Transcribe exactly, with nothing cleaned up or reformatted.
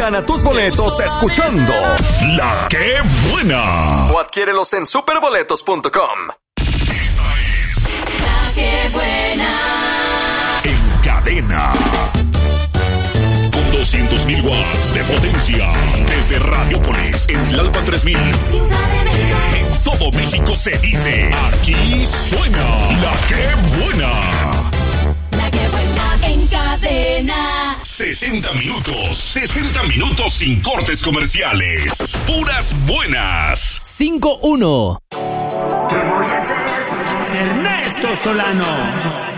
Gana tus boletos escuchando La Que Buena. O adquiérelos en superboletos punto com. Esta es La Que Buena. En cadena. Con doscientos mil watts de potencia. Desde Radiópolis, en Tlalpan tres mil. En todo México se dice, aquí suena La Que Buena. La Que Buena en cadena. sesenta minutos, sesenta minutos sin cortes comerciales. Puras buenas. cinco uno. Ernesto Solano.